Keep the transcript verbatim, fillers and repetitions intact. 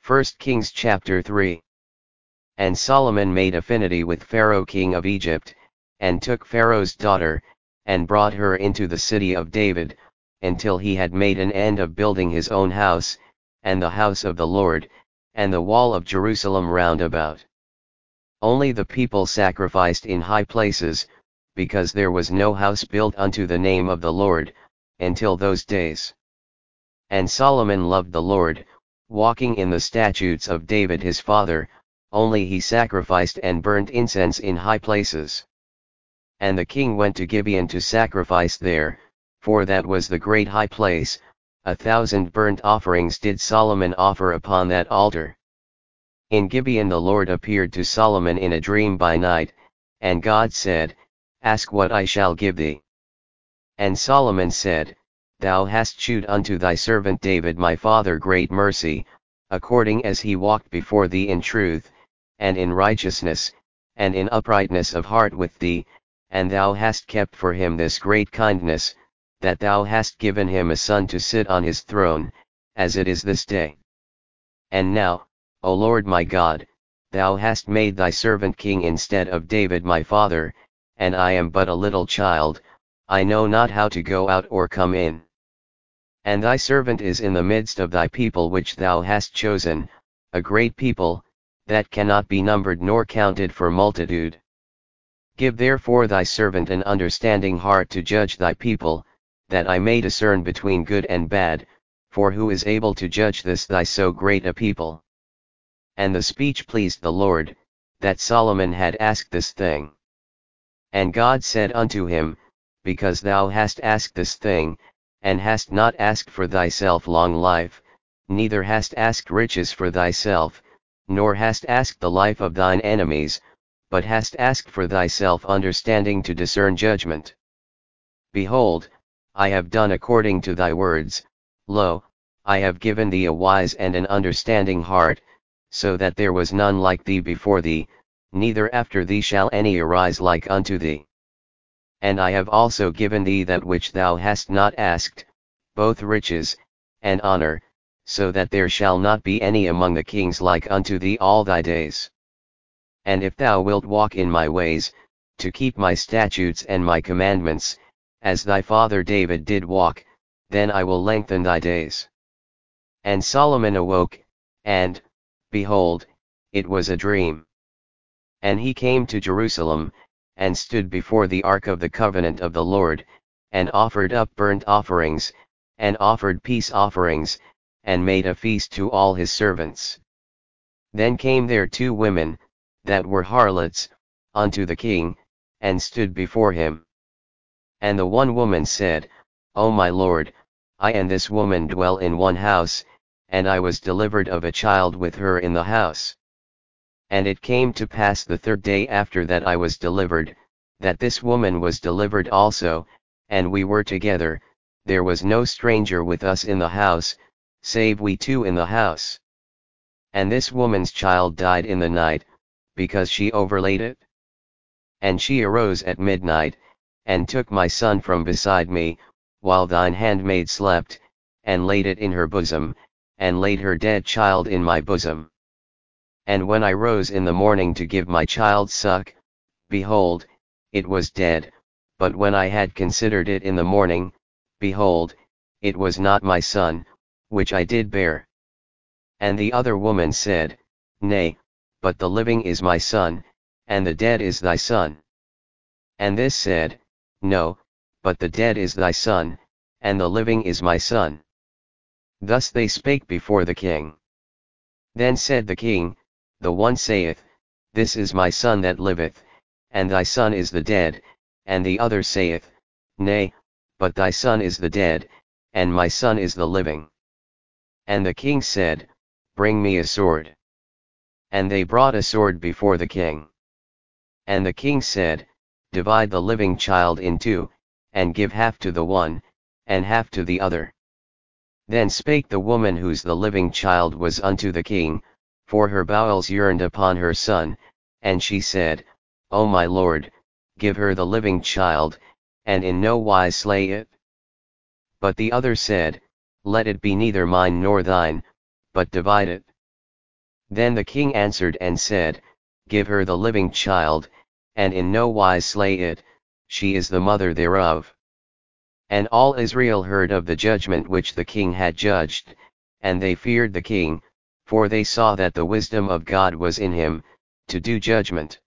First Kings chapter three. And Solomon made affinity with Pharaoh king of Egypt, and took Pharaoh's daughter, and brought her into the city of David, until he had made an end of building his own house, and the house of the Lord, and the wall of Jerusalem round about. Only the people sacrificed in high places, because there was no house built unto the name of the Lord, until those days. And Solomon loved the Lord, walking in the statutes of David his father, only he sacrificed and burnt incense in high places. And the king went to Gibeon to sacrifice there, for that was the great high place. A thousand burnt offerings did Solomon offer upon that altar. In Gibeon the Lord appeared to Solomon in a dream by night, and God said, Ask what I shall give thee. And Solomon said, Thou hast shewed unto thy servant David my father great mercy, according as he walked before thee in truth, and in righteousness, and in uprightness of heart with thee, and thou hast kept for him this great kindness, that thou hast given him a son to sit on his throne, as it is this day. And now, O Lord my God, thou hast made thy servant king instead of David my father, and I am but a little child, I know not how to go out or come in. And thy servant is in the midst of thy people which thou hast chosen, a great people, that cannot be numbered nor counted for multitude. Give therefore thy servant an understanding heart to judge thy people, that I may discern between good and bad, for who is able to judge this thy so great a people? And the speech pleased the Lord, that Solomon had asked this thing. And God said unto him, Because thou hast asked this thing, and hast not asked for thyself long life, neither hast asked riches for thyself, nor hast asked the life of thine enemies, but hast asked for thyself understanding to discern judgment. Behold, I have done according to thy words. Lo, I have given thee a wise and an understanding heart, so that there was none like thee before thee, neither after thee shall any arise like unto thee. And I have also given thee that which thou hast not asked, both riches, and honor, so that there shall not be any among the kings like unto thee all thy days. And if thou wilt walk in my ways, to keep my statutes and my commandments, as thy father David did walk, then I will lengthen thy days. And Solomon awoke, and, behold, it was a dream. And he came to Jerusalem, and stood before the ark of the covenant of the Lord, and offered up burnt offerings, and offered peace offerings, and made a feast to all his servants. Then came there two women, that were harlots, unto the king, and stood before him. And the one woman said, O my lord, I and this woman dwell in one house, and I was delivered of a child with her in the house. And it came to pass the third day after that I was delivered, that this woman was delivered also, and we were together, there was no stranger with us in the house, save we two in the house. And this woman's child died in the night, because she overlaid it. And she arose at midnight, and took my son from beside me, while thine handmaid slept, and laid it in her bosom, and laid her dead child in my bosom. And when I rose in the morning to give my child suck, behold, it was dead, but when I had considered it in the morning, behold, it was not my son, which I did bear. And the other woman said, Nay, but the living is my son, and the dead is thy son. And this said, No, but the dead is thy son, and the living is my son. Thus they spake before the king. Then said the king, The one saith, This is my son that liveth, and thy son is the dead, and the other saith, Nay, but thy son is the dead, and my son is the living. And the king said, Bring me a sword. And they brought a sword before the king. And the king said, Divide the living child in two, and give half to the one, and half to the other. Then spake the woman whose the living child was unto the king, for her bowels yearned upon her son, and she said, O my lord, give her the living child, and in no wise slay it. But the other said, Let it be neither mine nor thine, but divide it. Then the king answered and said, Give her the living child, and in no wise slay it, she is the mother thereof. And all Israel heard of the judgment which the king had judged, and they feared the king, for they saw that the wisdom of God was in him, to do judgment.